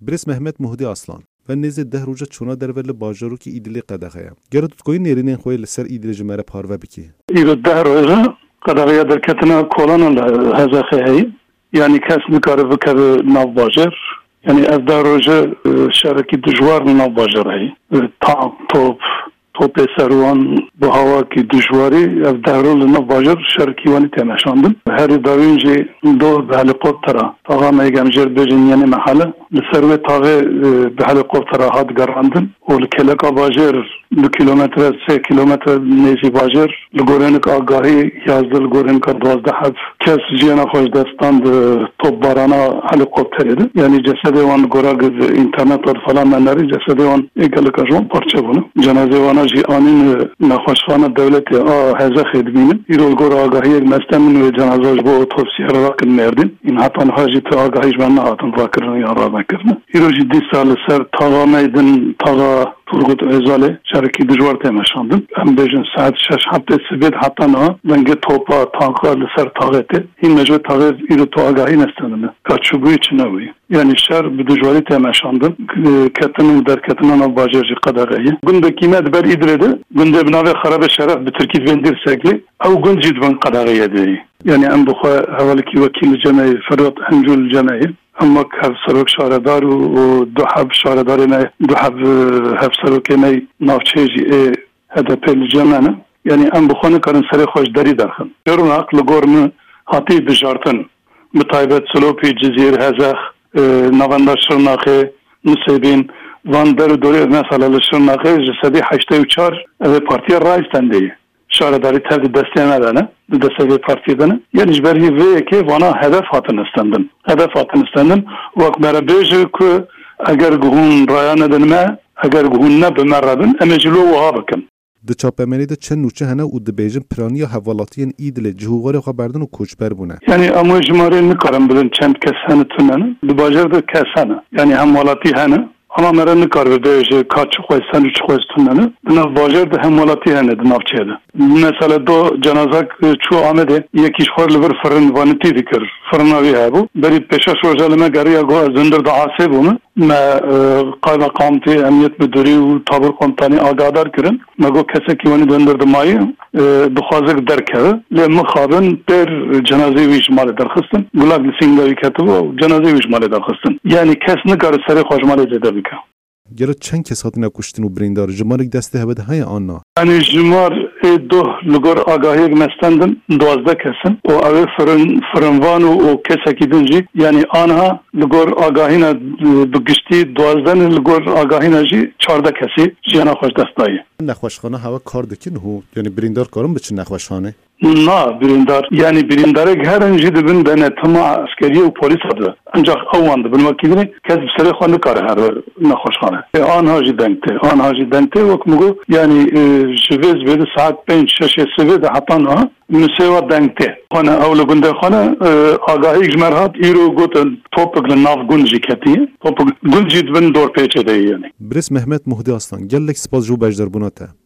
برس محمد مهدی اصلان و نیز 10 روز چونا در ول باجرو که ایدلی قدغه گرت کوی نرینن خوی لسر ایدل جمره پارو بکی ایرو 10 روز قدغه در کتنا کولان هزخه هی یعنی کس نکاره بکر ناو باجر یعنی از 10 روز شرکی دجوار ناو باجر هی تانک توپ سروان با هوا کی دشواری از 10 روز ناو باجر شرکی وانی تماشاندم هر داوینجی دو هلیکوپتر طاقه میگم جر بجن یعنی محله لسروی طاقه به هلیکوپتر هات گراندن و لکلکا باجر 2 کیلومتر 3 کیلومتر نیزی باجر لگورنک آگاهی 11 لگورنک 12 حف کس جینا خوش دستان توپ بارانا هلیکوپتر ده یعنی جسد وان گوراگ اینترنت و فلان مناری جسد وان ایگلکا جوان پارچه بونه جنازه وان جی آنین نخوشخانه دولت هزه خدمینه ایرول گور آگاهی مستمن و جنازه با اتوپسی راکن مردین این حتی نهاجی تو آگاهیش من نهاتن واکرن یا را بکرن ایروجی 20 سال سر تاغا میدن تاغا تورگوت ازاله شرکی دجوار تماشاندم ام بجن ساعت 6 هفته سبید حتی نه دنگ توپا تانکا لسر تاغته این مجموع تاغه ایرو تو آگاهی نستنده کچوبوی چنوی یعنی شهر به دجواری تماشاندم کتن و در کتنان باجرجی قدغه گنده کیمت بر ایدرده گنده بناوی خراب شرف به ترکیز وندیر سگلی او گنده جید بن قدغه دی یعنی ام بخواه حوالکی وکیل جمعی فرات انجول جمعی اما هف سروک شاردار و دو حب شاردار ما دو حب هف سروک ما نافچهجی هدف الجمعه یعنی ام بخونه کارن سری خوش داری درخن یارون عقل گرم هاتی بجارتن مطایبت سلوپی جزیر هزخ نواندار شرناخه نسبین وان در دوره مثلا شرناخه جسدی 84 از پارتی رایستنده شارداری تر دسته ندانه دسته پارتی دانه یعنی جبری وی که وانا هدف هاتن استندن وقت برای بیجه که اگر گهون رایان ندنمه اگر گهون نبمردن اما جلو وها بکن د چاپمنی د چن نوچه هنه او د بیژن پرانی یا حوالاتین ایدل جهوغار خبردن و کوچبر بونه یعنی امو جماره نکارم بدن چند کس هنه تونن د باجر د کس هنه یعنی حوالاتی هنه اما مرا نکار بیجه کاچ خویستن و چه خویستوننه دناف باجر د حوالاتی هنه دناف چه ده مثلا دو جنازه چو آمده یکیش خور لبر فرن وانتی دیکر فرناوی هبو بری پیشش روزالمه گری اگو زندر دا عاصب بومه ما قائم قامتی امنیت بدوری و تابر قمتانی آگادار کرن مگو کسی که وانی زندر دمایی بخوازک درکه لی مخابن پر جنازه ویش مال درخستن گلاگ لسینگاوی کتب و جنازه ویش مال درخستن یعنی کس نکار سری خوش مال زده بکن گره چند کس هاتی نکشتن و بریندار جمارک دسته هبده های آنها یعنی جمار دو لگور آگاهی مستندن 12 کسن و اوه فرنوان و کسکی دنجی یعنی آنها لگور آگاهی نا بگشتی 12 لگور آگاهی نا جی 14 کسی جیانا خوش دستایی نخوشخانه هوا کار دکن هو یعنی بریندار کارم بچه نخوشخانه نه بریندار یعنی برینداره هر انجی دبن بین تما عسکری و پلیس هده انجا اوان دبن وکیدنی کس بسره خانه کاره هر نخوشخانه آنها جی دنگته وکمگو یعنی شویز بید ساعت 5-6 سوید حتی نه مسیوا دنگته خانه اول گنده خانه آگاهی جمرهات ایرو گوتن توپک لناف گنجی کتیه توپک گنجی دبن دور پیچه ده یعنی برس محمد مهدی اصلان گلک سپاس جو بجدر بوناته